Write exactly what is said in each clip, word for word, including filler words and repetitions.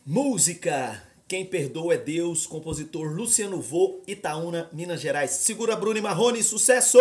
Música. Quem perdoa é Deus. Compositor Luciano Vô, Itaúna, Minas Gerais. Segura Bruno e Marrone, sucesso!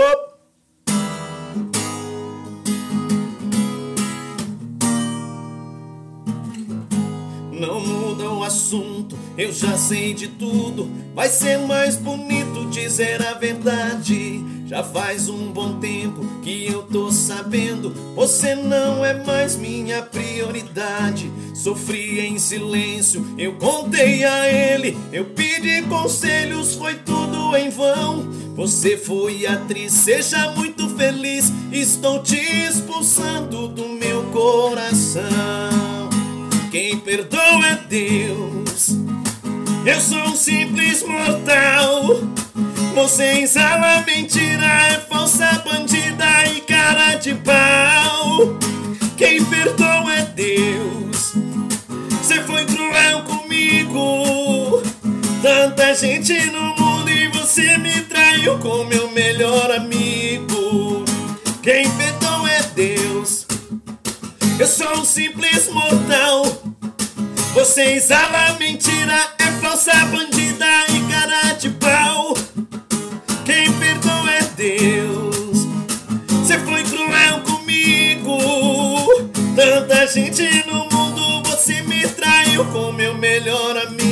Não muda o assunto, eu já sei de tudo. Vai ser mais bonito dizer a verdade. Já faz um bom tempo que eu tô sabendo, você não é mais minha prioridade. Sofri em silêncio, eu contei a ele, eu pedi conselhos, foi tudo em vão. Você foi atriz, seja muito feliz, estou te expulsando do meu coração. Quem perdoa é Deus, eu sou um simples mortal. Você exala mentira, é falsa bandida e cara de pau. Quem perdoa é Deus, você foi cruel comigo. Tanta gente no mundo e você me traiu com meu melhor amigo. Quem perdoa é Deus, eu sou um simples mortal. Você exala mentira, é falsa bandida e cara de pau. Quem perdoa é Deus, você foi cruel comigo. Tanta gente no mundo, você me traiu com meu melhor amigo.